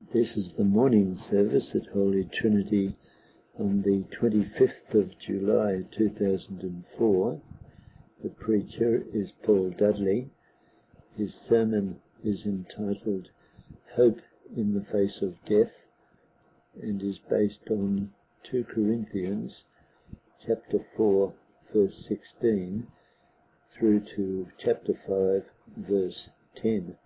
This is the morning service at Holy Trinity on the 25th of July 2004. The preacher is Paul Dudley. His sermon is entitled Hope in the Face of Death and is based on 2 Corinthians chapter 4 verse 16 through to chapter 5 verse 10.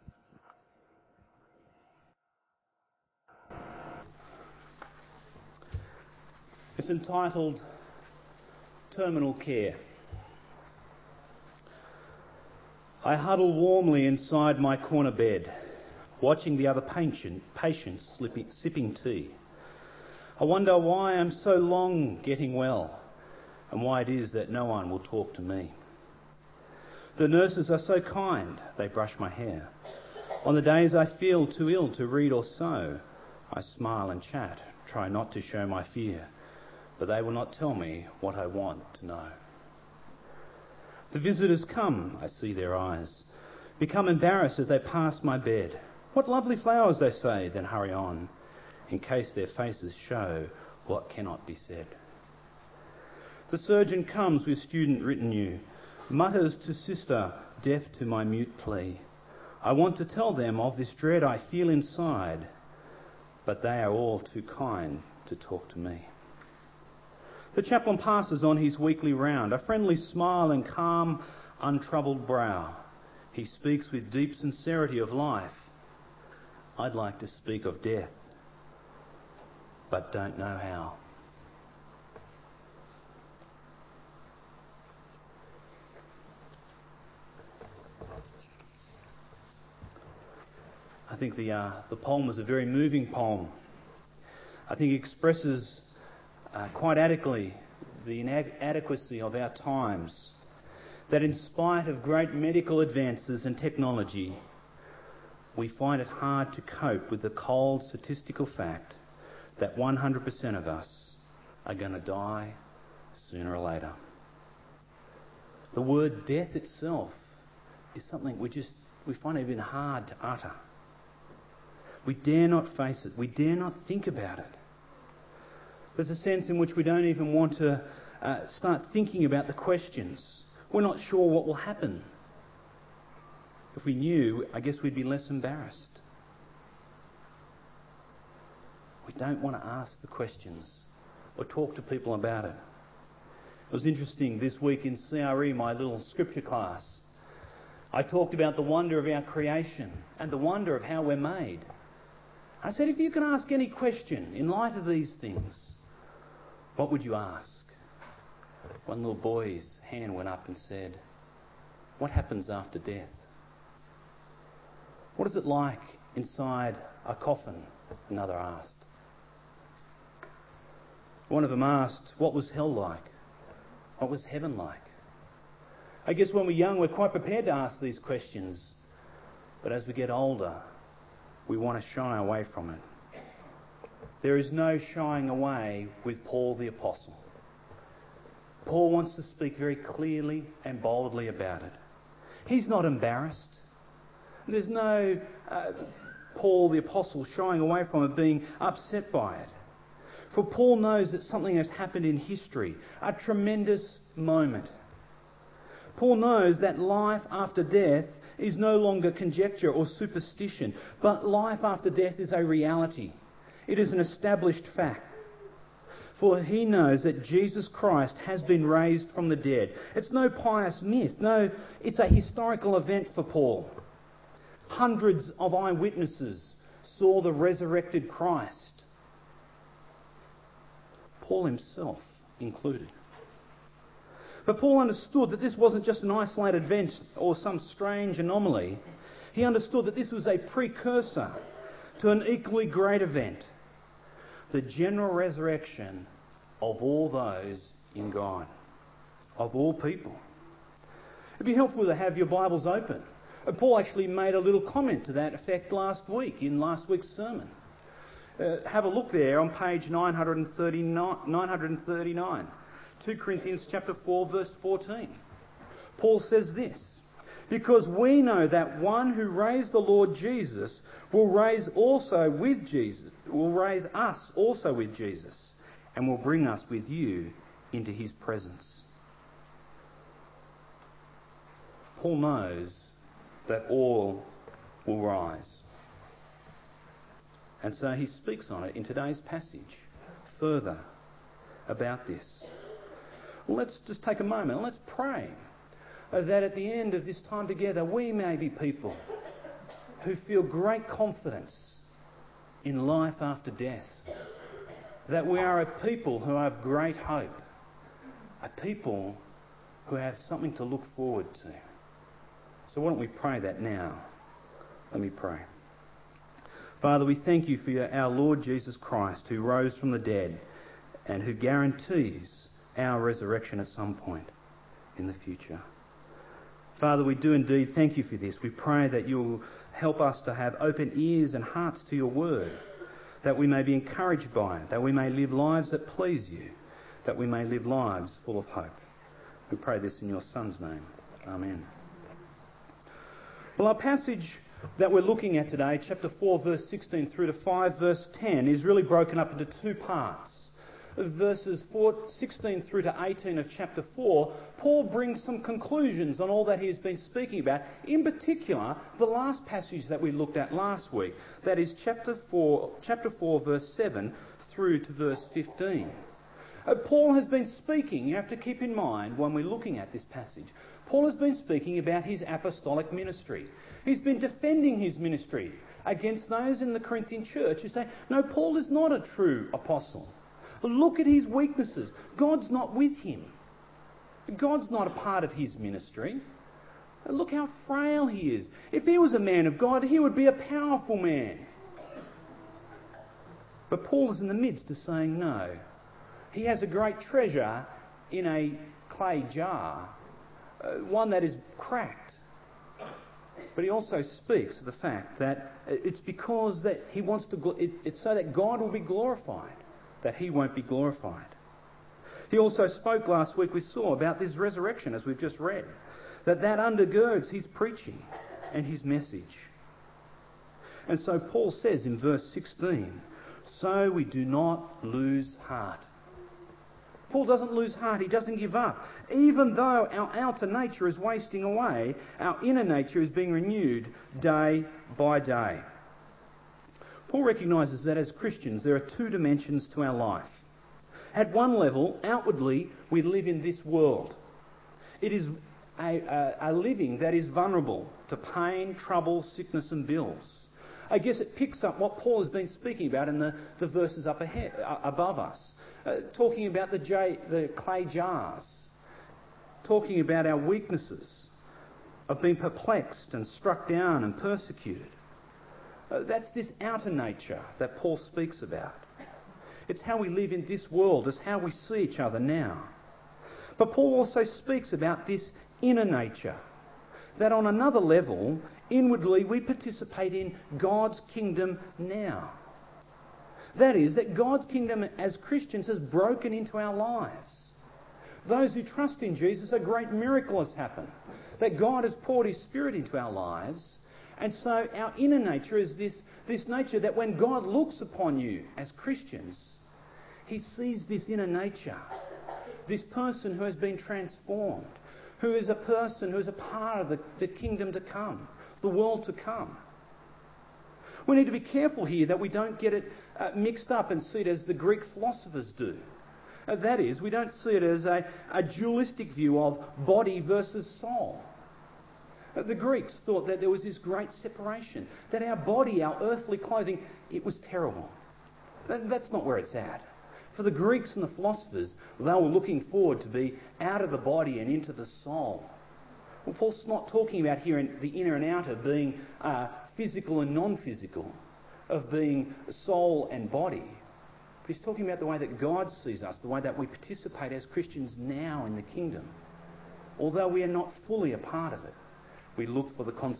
It's entitled Terminal Care. I huddle warmly inside my corner bed, watching the other patients sipping tea. I wonder why I'm so long getting well, and why it is that no one will talk to me. The nurses are so kind, they brush my hair. On the days I feel too ill to read or sew, I smile and chat, try not to show my fear, but they will not tell me what I want to know. The visitors come, I see their eyes, become embarrassed as they pass my bed. What lovely flowers, they say, then hurry on, in case their faces show what cannot be said. The surgeon comes with student retinue, mutters to sister, deaf to my mute plea. I want to tell them of this dread I feel inside, but they are all too kind to talk to me. The chaplain passes on his weekly round, a friendly smile and calm, untroubled brow. He speaks with deep sincerity of life. I'd like to speak of death, but don't know how. I think the poem was a very moving poem. I think it expresses quite adequately the inadequacy of our times, that in spite of great medical advances and technology, we find it hard to cope with the cold statistical fact that 100% of us are going to die sooner or later. The word death itself is something we find even hard to utter. We dare not face it. We dare not think about it. There's a sense in which we don't even want to start thinking about the questions. We're not sure what will happen. If we knew, I guess we'd be less embarrassed. We don't want to ask the questions or talk to people about it. It was interesting this week in CRE, my little scripture class. I talked about the wonder of our creation and the wonder of how we're made. I said, if you can ask any question in light of these things, what would you ask? One little boy's hand went up and said, what happens after death? What is it like inside a coffin? Another asked. One of them asked, what was hell like? What was heaven like? I guess when we're young, we're quite prepared to ask these questions. But as we get older, we want to shy away from it. There is no shying away with Paul the Apostle. Paul wants to speak very clearly and boldly about it. He's not embarrassed. There's no Paul the Apostle shying away from it, being upset by it. For Paul knows that something has happened in history, a tremendous moment. Paul knows that life after death is no longer conjecture or superstition, but life after death is a reality. It is an established fact. For he knows that Jesus Christ has been raised from the dead. It's no pious myth. No, it's a historical event for Paul. Hundreds of eyewitnesses saw the resurrected Christ. Paul himself included. But Paul understood that this wasn't just an isolated event or some strange anomaly. He understood that this was a precursor to an equally great event, the general resurrection of all those in God, of all people. It'd be helpful to have your Bibles open. And Paul actually made a little comment to that effect last week, in last week's sermon. Have a look there on page 939, 2 Corinthians chapter 4, verse 14. Paul says this, because we know that one who raised the Lord Jesus will raise us also with Jesus, and will bring us with you into his presence. Paul knows that all will rise. And so he speaks on it in today's passage further about this. Well, let's just take a moment and let's pray that at the end of this time together we may be people who feel great confidence in life after death. That we are a people who have great hope. A people who have something to look forward to. So why don't we pray that now? Let me pray. Father, we thank you for our Lord Jesus Christ, who rose from the dead and who guarantees our resurrection at some point in the future. Father, we do indeed thank you for this. We pray that you'll help us to have open ears and hearts to your word, that we may be encouraged by it, that we may live lives that please you, that we may live lives full of hope. We pray this in your Son's name. Amen. Well, our passage that we're looking at today, chapter 4, verse 16 through to 5, verse 10, is really broken up into two parts. Verses 16 through to 18 of chapter 4, Paul brings some conclusions on all that he has been speaking about. In particular, the last passage that we looked at last week, that is chapter 4, verse 7 through to verse 15. Paul has been speaking, you have to keep in mind when we're looking at this passage, Paul has been speaking about his apostolic ministry. He's been defending his ministry against those in the Corinthian church who say, no, Paul is not a true apostle. Look at his weaknesses. God's not with him. God's not a part of his ministry. Look how frail he is. If he was a man of God, he would be a powerful man. But Paul is in the midst of saying no. He has a great treasure in a clay jar, one that is cracked. But he also speaks of the fact that it's because that he wants to, it's so that God will be glorified, that he won't be glorified. He also spoke last week, we saw, about this resurrection, as we've just read, that undergirds his preaching and his message. And so Paul says in verse 16, so we do not lose heart. Paul doesn't lose heart, he doesn't give up. Even though our outer nature is wasting away, our inner nature is being renewed day by day. Paul recognises that as Christians there are two dimensions to our life. At one level, outwardly, we live in this world. It is a living that is vulnerable to pain, trouble, sickness and bills. I guess it picks up what Paul has been speaking about in the verses up ahead, above us. Talking about the clay jars. Talking about our weaknesses of being perplexed and struck down and persecuted. That's this outer nature that Paul speaks about. It's how we live in this world. It's how we see each other now. But Paul also speaks about this inner nature. That on another level, inwardly, we participate in God's kingdom now. That is, that God's kingdom as Christians has broken into our lives. Those who trust in Jesus, a great miracle has happened. That God has poured his Spirit into our lives. And so our inner nature is this nature that when God looks upon you as Christians, he sees this inner nature. This person who has been transformed. Who is a person who is a part of the kingdom to come. The world to come. We need to be careful here that we don't get it mixed up and see it as the Greek philosophers do. That is, we don't see it as a dualistic view of body versus soul. The Greeks thought that there was this great separation, that our body, our earthly clothing, it was terrible. That's not where it's at. For the Greeks and the philosophers, they were looking forward to be out of the body and into the soul. Well, Paul's not talking about here in the inner and outer being physical and non-physical, of being soul and body. But he's talking about the way that God sees us, the way that we participate as Christians now in the kingdom. Although we are not fully a part of it, we look for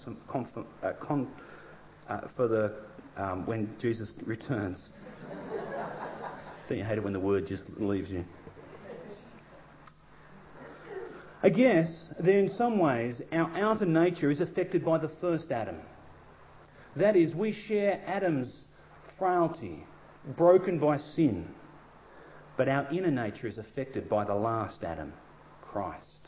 when Jesus returns. Don't you hate it when the word just leaves you? I guess that in some ways our outer nature is affected by the first Adam. That is, we share Adam's frailty, broken by sin, but our inner nature is affected by the last Adam, Christ.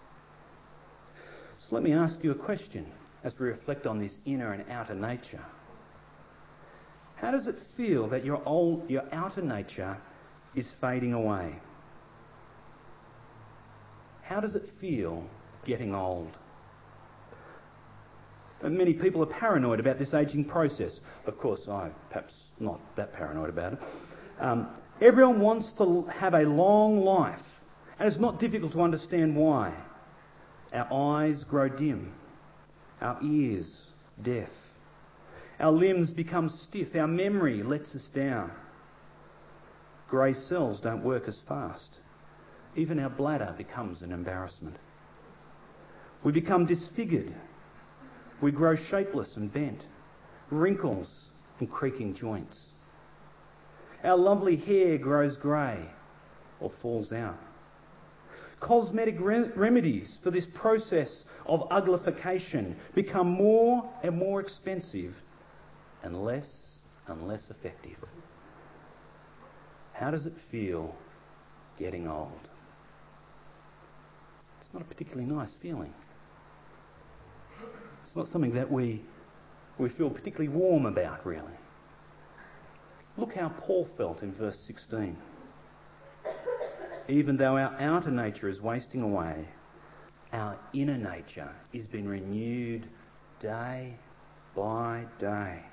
So let me ask you a question as we reflect on this inner and outer nature. How does it feel that your outer nature is fading away? How does it feel getting old? And many people are paranoid about this ageing process. Of course, I'm perhaps not that paranoid about it. Everyone wants to have a long life, and it's not difficult to understand why. Our eyes grow dim, our ears deaf, our limbs become stiff, our memory lets us down. Grey cells don't work as fast. Even our bladder becomes an embarrassment. We become disfigured. We grow shapeless and bent, wrinkles and creaking joints. Our lovely hair grows grey or falls out. Cosmetic remedies for this process of uglification become more and more expensive and less effective. How does it feel getting old? It's not a particularly nice feeling. It's not something that we feel particularly warm about, really. Look how Paul felt in verse 16. Even though our outer nature is wasting away, our inner nature is being renewed day by day.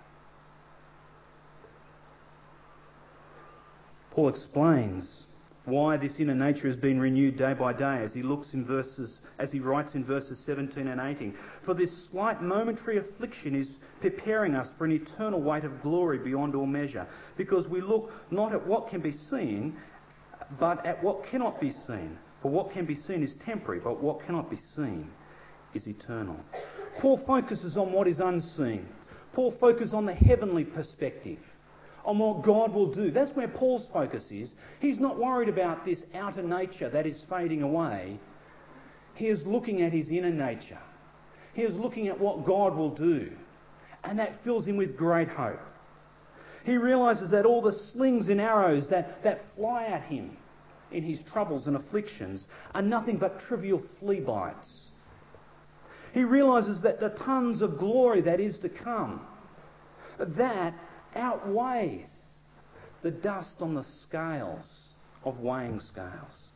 Paul explains why this inner nature has been renewed day by day as he writes in verses 17 and 18. For this slight momentary affliction is preparing us for an eternal weight of glory beyond all measure, because we look not at what can be seen, but at what cannot be seen. For what can be seen is temporary, but what cannot be seen is eternal. Paul focuses on what is unseen. Paul focuses on the heavenly perspective, on what God will do. That's where Paul's focus is. He's not worried about this outer nature that is fading away. He is looking at his inner nature. He is looking at what God will do. And that fills him with great hope. He realises that all the slings and arrows that fly at him in his troubles and afflictions are nothing but trivial flea bites. He realises that the tons of glory that is to come, that outweighs the dust on the scales of weighing scales.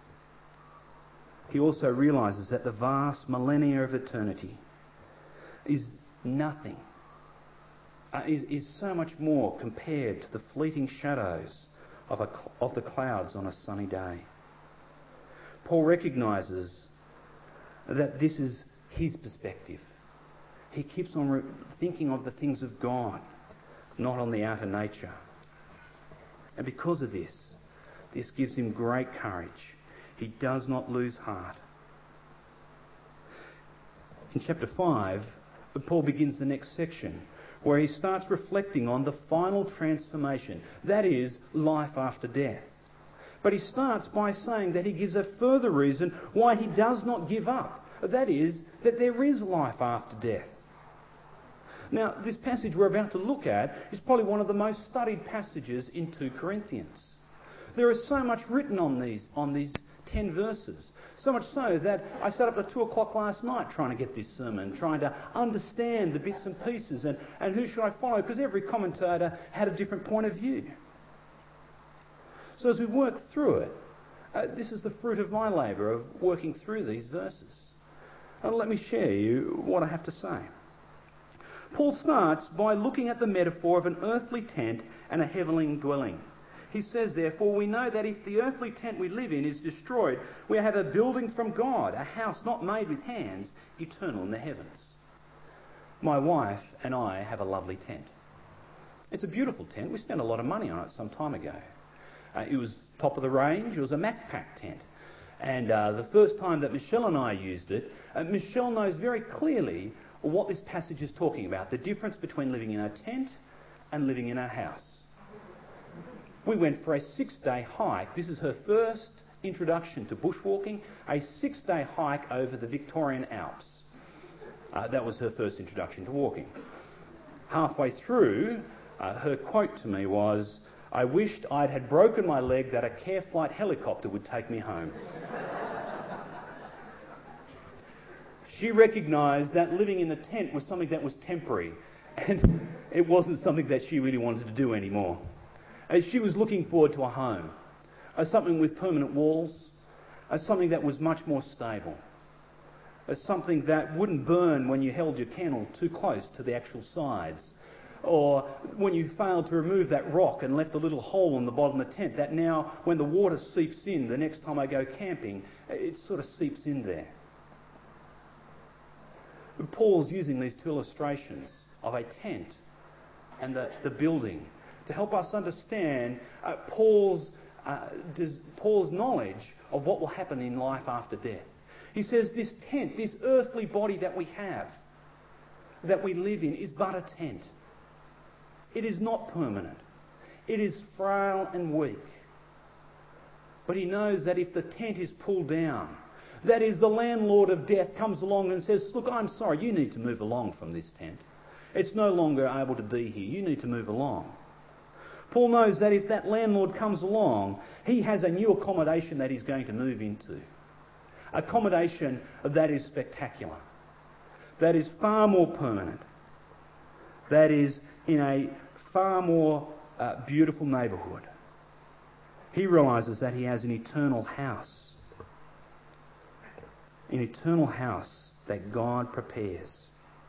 He also realises that the vast millennia of eternity is nothing, is so much more compared to the fleeting shadows of the clouds on a sunny day. Paul recognises that this is his perspective. He keeps on thinking of the things of God, not on the outer nature. And because of this gives him great courage. He does not lose heart. In chapter 5, Paul begins the next section, where he starts reflecting on the final transformation, that is, life after death. But he starts by saying that he gives a further reason why he does not give up. That is, that there is life after death. Now, this passage we're about to look at is probably one of the most studied passages in 2 Corinthians. There is so much written on these 10 verses. So much so that I sat up at 2 o'clock last night trying to get this sermon, trying to understand the bits and pieces and who should I follow, because every commentator had a different point of view. So as we work through it, this is the fruit of my labour of working through these verses. And let me share you what I have to say. Paul starts by looking at the metaphor of an earthly tent and a heavenly dwelling. He says, therefore, we know that if the earthly tent we live in is destroyed, we have a building from God, a house not made with hands, eternal in the heavens. My wife and I have a lovely tent. It's a beautiful tent. We spent a lot of money on it some time ago. It was top of the range. It was a Macpac tent. And the first time that Michelle and I used it, Michelle knows very clearly what this passage is talking about, the difference between living in a tent and living in a house. We went for a 6-day hike. This is her first introduction to bushwalking, a 6-day hike over the Victorian Alps. That was her first introduction to walking. Halfway through, her quote to me was, "I wished I'd had broken my leg that a Care Flight helicopter would take me home." She recognised that living in a tent was something that was temporary, and it wasn't something that she really wanted to do anymore. As she was looking forward to a home, something with permanent walls, something that was much more stable, something that wouldn't burn when you held your candle too close to the actual sides, or when you failed to remove that rock and left a little hole in the bottom of the tent that now, when the water seeps in, the next time I go camping, it sort of seeps in there. Paul's using these two illustrations of a tent and the building to help us understand Paul's knowledge of what will happen in life after death. He says this tent, this earthly body that we have, that we live in, is but a tent. It is not permanent. It is frail and weak. But he knows that if the tent is pulled down, that is, the landlord of death comes along and says, "Look, I'm sorry, you need to move along from this tent. It's no longer able to be here. You need to move along." Paul knows that if that landlord comes along, he has a new accommodation that he's going to move into. Accommodation that is spectacular, that is far more permanent, that is in a far more beautiful neighbourhood. He realises that he has an eternal house that God prepares.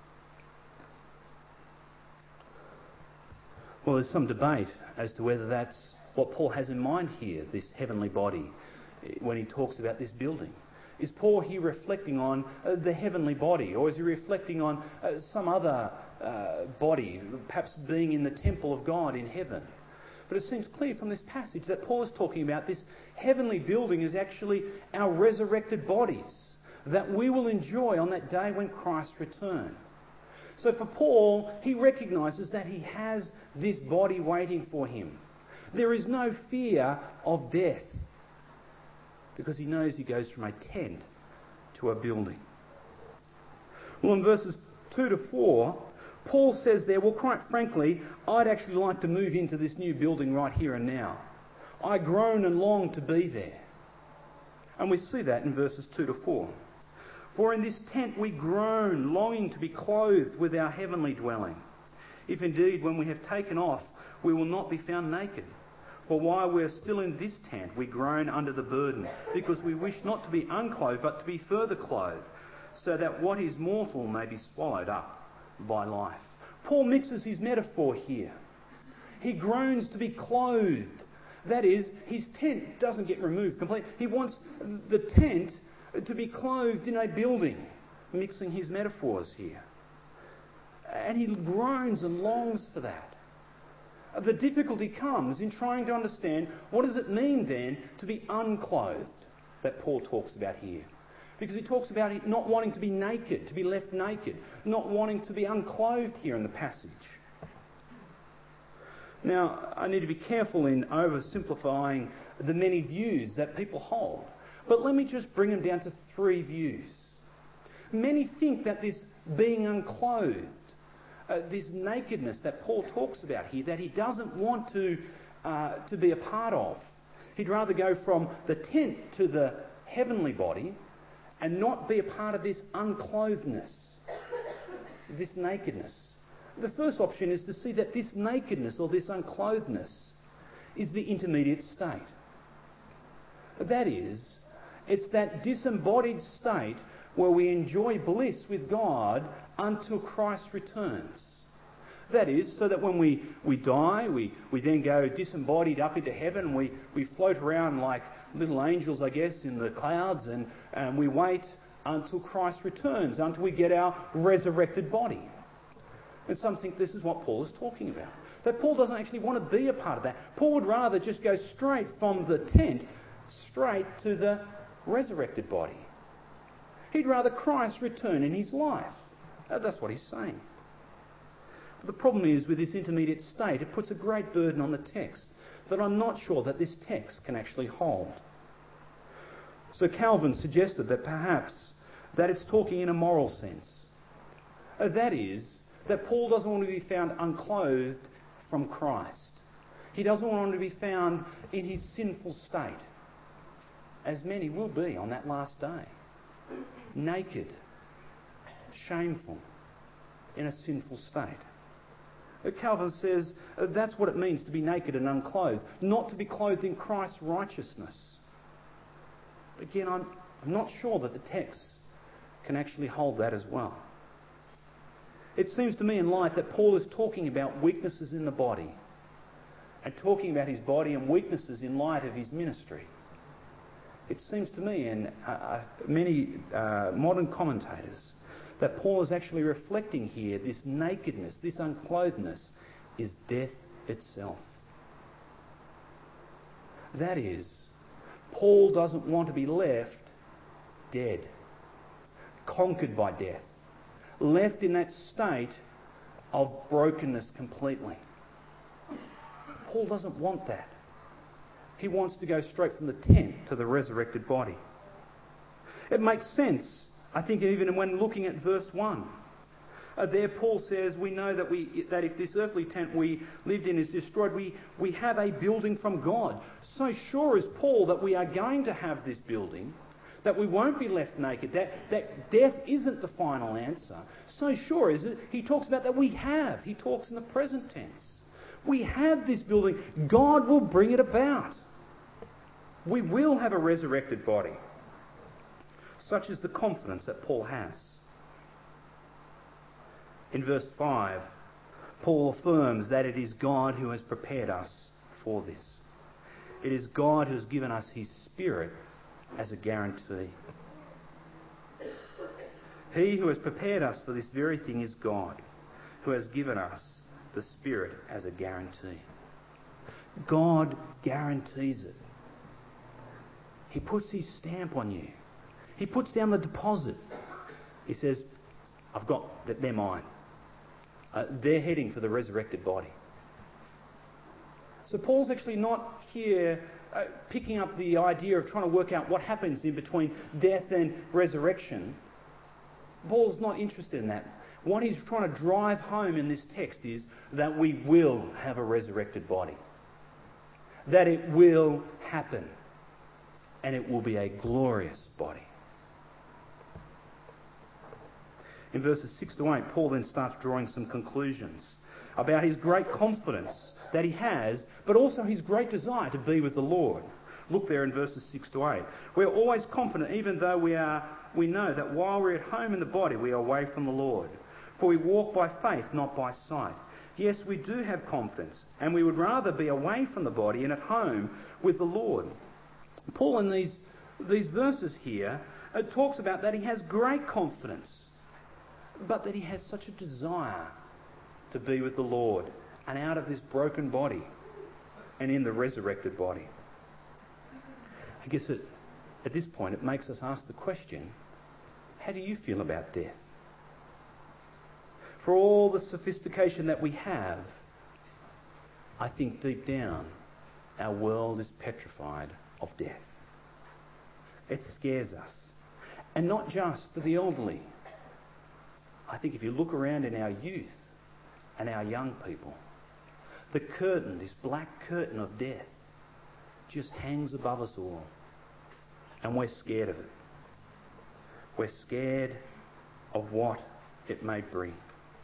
Well, there's some debate as to whether that's what Paul has in mind here, this heavenly body, when he talks about this building. Is Paul here reflecting on the heavenly body, or is he reflecting on some other body, perhaps being in the temple of God in heaven? But it seems clear from this passage that Paul is talking about this heavenly building is actually our resurrected bodies that we will enjoy on that day when Christ returns. So for Paul, he recognises that he has this body waiting for him. There is no fear of death, because he knows he goes from a tent to a building. Well, in verses 2 to 4, Paul says there, well, quite frankly, I'd actually like to move into this new building right here and now. I groan and long to be there. And we see that in verses 2 to 4. For in this tent we groan, longing to be clothed with our heavenly dwelling. If indeed when we have taken off, we will not be found naked. For while we are still in this tent, we groan under the burden, because we wish not to be unclothed, but to be further clothed, so that what is mortal may be swallowed up by life. Paul mixes his metaphor here. He groans to be clothed. That is, his tent doesn't get removed completely. He wants the tent to be clothed in a building, mixing his metaphors here. And he groans and longs for that. The difficulty comes in trying to understand what does it mean then to be unclothed that Paul talks about here. Because he talks about it not wanting to be naked, to be left naked, not wanting to be unclothed here in the passage. Now, I need to be careful in oversimplifying the many views that people hold. But let me just bring them down to 3 views. Many think that this being unclothed, this nakedness that Paul talks about here, that he doesn't want to be a part of. He'd rather go from the tent to the heavenly body and not be a part of this unclothedness, this nakedness. The first option is to see that this nakedness or this unclothedness is the intermediate state. That is, it's that disembodied state where we enjoy bliss with God until Christ returns. That is, so that when we die, we then go disembodied up into heaven. We float around like little angels, I guess, in the clouds, and we wait until Christ returns, until we get our resurrected body. And some think this is what Paul is talking about. That Paul doesn't actually want to be a part of that. Paul would rather just go straight from the tent, straight to the resurrected body. He'd rather Christ return in his life. That's what he's saying. But the problem is with this intermediate state, it puts a great burden on the text that I'm not sure that this text can actually hold. So Calvin suggested that perhaps that it's talking in a moral sense. That is, that Paul doesn't want to be found unclothed from Christ. He doesn't want to be found in his sinful state, as many will be on that last day. Naked, shameful, in a sinful state. Calvin says that's what it means to be naked and unclothed, not to be clothed in Christ's righteousness. Again, I'm not sure that the text can actually hold that as well. It seems to me in light that Paul is talking about weaknesses in the body and talking about his body and weaknesses in light of his ministry. It seems to me, and many modern commentators, that Paul is actually reflecting here this nakedness, this unclothedness, is death itself. That is, Paul doesn't want to be left dead, conquered by death, left in that state of brokenness completely. Paul doesn't want that. He wants to go straight from the tent to the resurrected body. It makes sense, I think, even when looking at verse 1. There Paul says, we know that if this earthly tent we lived in is destroyed, we have a building from God. So sure is Paul that we are going to have this building, that we won't be left naked, that death isn't the final answer. So sure is it, he talks about that we have. He talks in the present tense. We have this building. God will bring it about. We will have a resurrected body. Such is the confidence that Paul has. In verse 5, Paul affirms that it is God who has prepared us for this. It is God who has given us his Spirit as a guarantee. He who has prepared us for this very thing is God, who has given us the Spirit as a guarantee. God guarantees it. He puts his stamp on you. He puts down the deposit. He says, I've got that, they're mine. They're heading for the resurrected body. So Paul's actually not here picking up the idea of trying to work out what happens in between death and resurrection. Paul's not interested in that. What he's trying to drive home in this text is that we will have a resurrected body. That it will happen. And it will be a glorious body. In verses 6 to 8, Paul then starts drawing some conclusions about his great confidence that he has, but also his great desire to be with the Lord. Look there in verses 6 to 8. We are always confident, even though we know that while we're at home in the body, we are away from the Lord. For we walk by faith, not by sight. Yes, we do have confidence, and we would rather be away from the body and at home with the Lord. Paul in these verses here talks about that he has great confidence, but that he has such a desire to be with the Lord and out of this broken body and in the resurrected body. I guess at this point it makes us ask the question, how do you feel about death? For all the sophistication that we have, I think deep down our world is petrified of death. It scares us. And not just to the elderly. I think if you look around in our youth and our young people, the curtain, this black curtain of death, just hangs above us all. And we're scared of it. We're scared of what it may bring.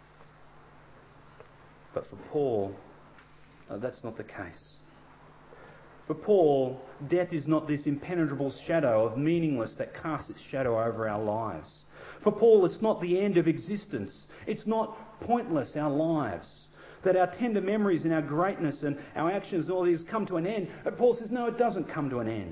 But for Paul, that's not the case. For Paul, death is not this impenetrable shadow of meaningless that casts its shadow over our lives. For Paul, it's not the end of existence. It's not pointless, our lives. That our tender memories and our greatness and our actions and all these come to an end. But Paul says, no, it doesn't come to an end.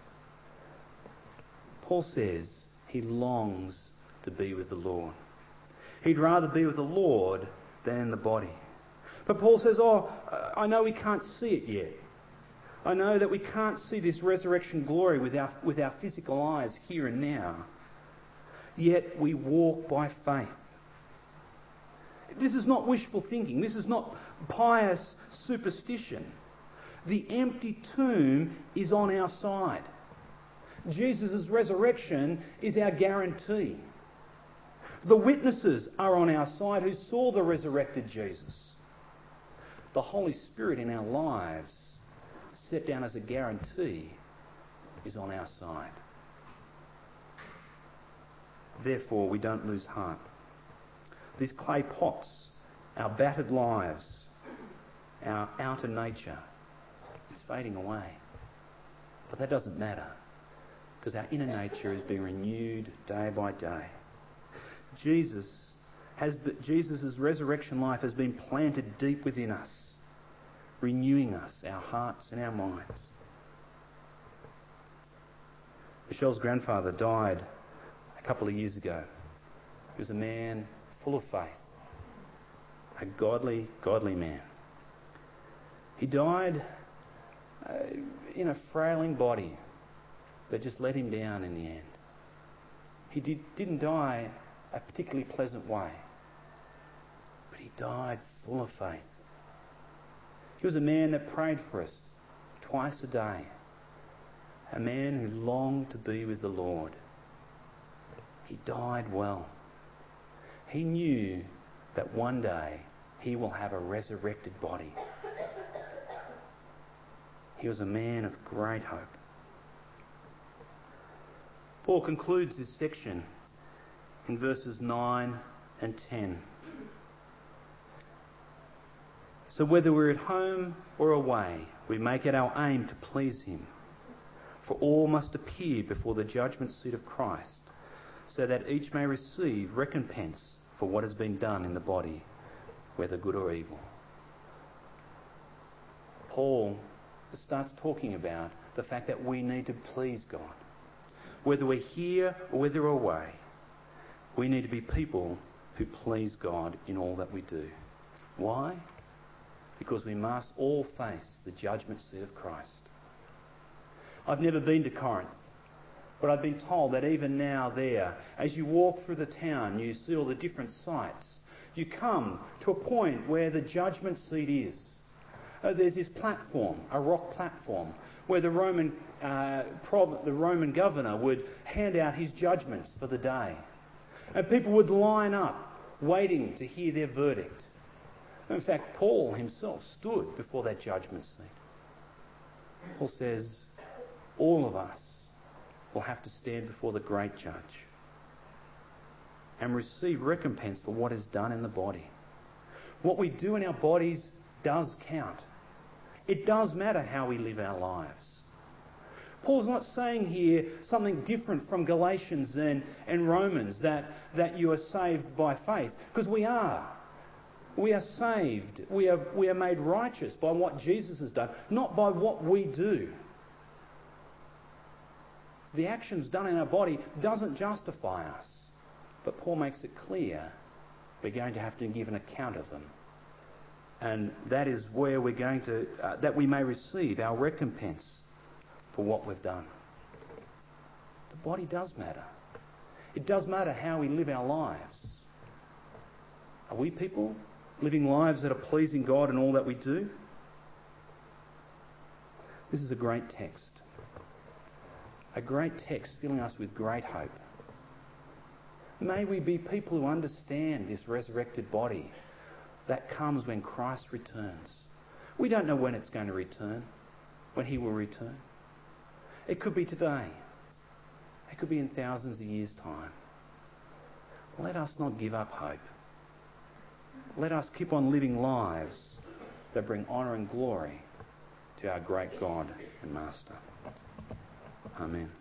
Paul says he longs to be with the Lord. He'd rather be with the Lord than in the body. But Paul says, I know we can't see it yet. I know that we can't see this resurrection glory with our physical eyes here and now. Yet we walk by faith. This is not wishful thinking. This is not pious superstition. The empty tomb is on our side. Jesus' resurrection is our guarantee. The witnesses are on our side who saw the resurrected Jesus. The Holy Spirit in our lives, set down as a guarantee, is on our side. Therefore, we don't lose heart. These clay pots, our battered lives, our outer nature, it's fading away. But that doesn't matter, because our inner nature is being renewed day by day. Jesus' resurrection life has been planted deep within us, renewing us, our hearts and our minds. Michelle's grandfather died a couple of years ago. He was a man full of faith, a godly man. He died in a frailing body that just let him down in the end. He didn't die a particularly pleasant way, but he died full of faith. He was a man that prayed for us twice a day, a man who longed to be with the Lord. He died well. He knew that one day he will have a resurrected body. He was a man of great hope. Paul concludes this section in verses 9 and 10. So whether we're at home or away, we make it our aim to please him. For all must appear before the judgment seat of Christ, so that each may receive recompense for what has been done in the body, whether good or evil. Paul starts talking about the fact that we need to please God. Whether we're here or whether we're away, we need to be people who please God in all that we do. Why? Because we must all face the judgment seat of Christ. I've never been to Corinth, but I've been told that even now there, as you walk through the town, you see all the different sites, you come to a point where the judgment seat is. There's this platform, a rock platform, where the Roman governor would hand out his judgments for the day. And people would line up, waiting to hear their verdict. In fact, Paul himself stood before that judgment seat. Paul says, all of us will have to stand before the great judge and receive recompense for what is done in the body. What we do in our bodies does count. It does matter how we live our lives. Paul's not saying here something different from Galatians and Romans, that you are saved by faith, because we are. We are saved. We are made righteous by what Jesus has done, not by what we do. The actions done in our body doesn't justify us, but Paul makes it clear we're going to have to give an account of them. And that is where we're going to, that we may receive our recompense for what we've done. The body does matter. It does matter how we live our lives. Are we people living lives that are pleasing God in all that we do? This is a great text. A great text filling us with great hope. May we be people who understand this resurrected body that comes when Christ returns. We don't know when it's going to return, when he will return. It could be today. It could be in thousands of years' time. Let us not give up hope. Let us keep on living lives that bring honour and glory to our great God and Master. Amen.